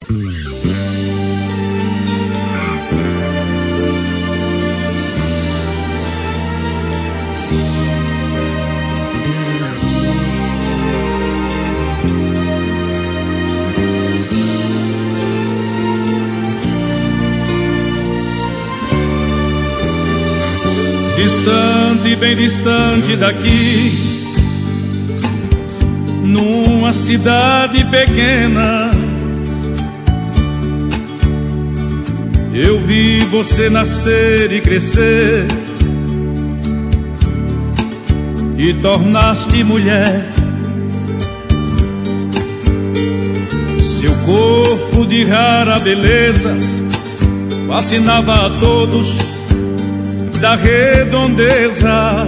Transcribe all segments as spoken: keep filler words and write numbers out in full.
Distante, bem distante daqui, numa cidade pequena, eu vi você nascer e crescer, e tornaste mulher. Seu corpo de rara beleza fascinava a todos da redondeza,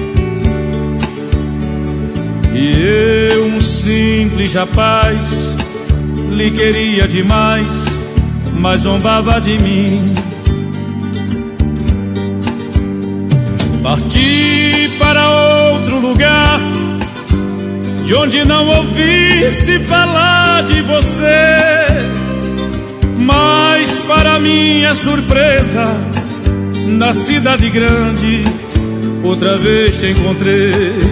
e eu, um simples rapaz, lhe queria demais, mas zombava de mim. Parti para outro lugar, de onde não ouvisse falar de você, mas para minha surpresa, na cidade grande, outra vez te encontrei.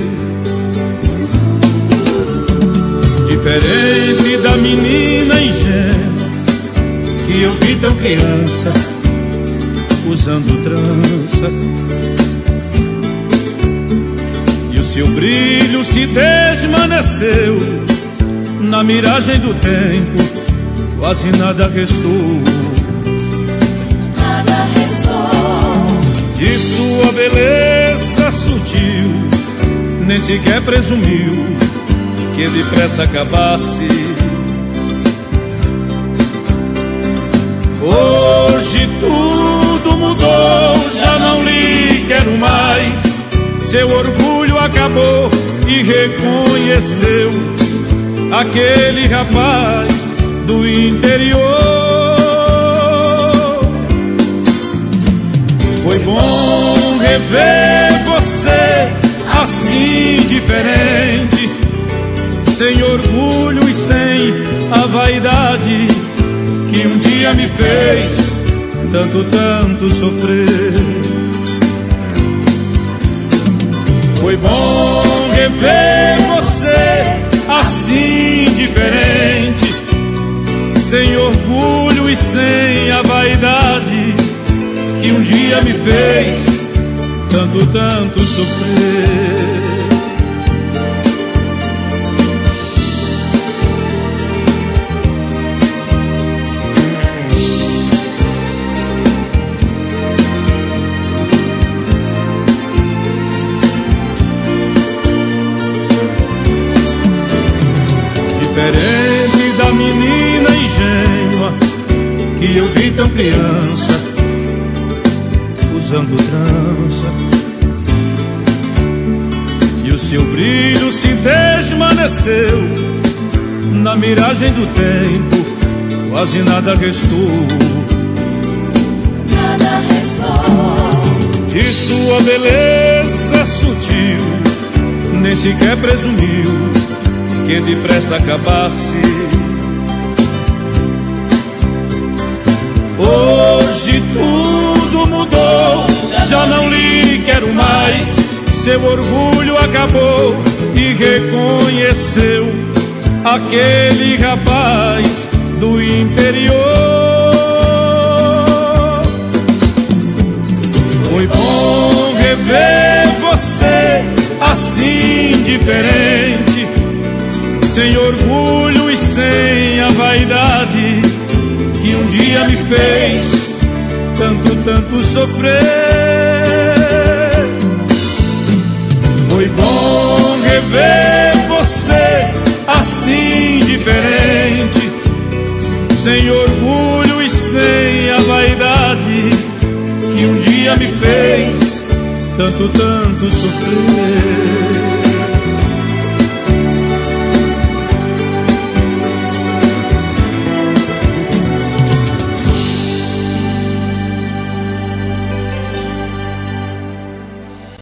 Diferente da menina ingênua que eu vi tão criança, usando trança, e o seu brilho se desvaneceu na miragem do tempo, quase nada restou. Nada restou de sua beleza sutil, nem sequer presumiu que depressa acabasse. Hoje tudo mudou, já não lhe quero mais. Seu orgulho acabou e reconheceu aquele rapaz do interior. Foi bom rever você assim diferente, sem orgulho e sem a vaidade que um dia me fez tanto, tanto sofrer. Foi bom rever você assim diferente, sem orgulho e sem a vaidade que um dia me fez tanto, tanto sofrer. Diferente da menina ingênua que eu vi tão criança, usando trança, e o seu brilho se desvaneceu na miragem do tempo, quase nada restou. Nada restou de sua beleza sutil, nem sequer presumiu que depressa acabasse. Hoje tudo mudou, já não lhe quero mais. Seu orgulho acabou e reconheceu aquele rapaz do interior. Foi bom rever você assim diferente, sem orgulho e sem a vaidade que um dia me fez tanto, tanto sofrer. Foi bom rever você assim diferente, sem orgulho e sem a vaidade que um dia me fez tanto, tanto sofrer.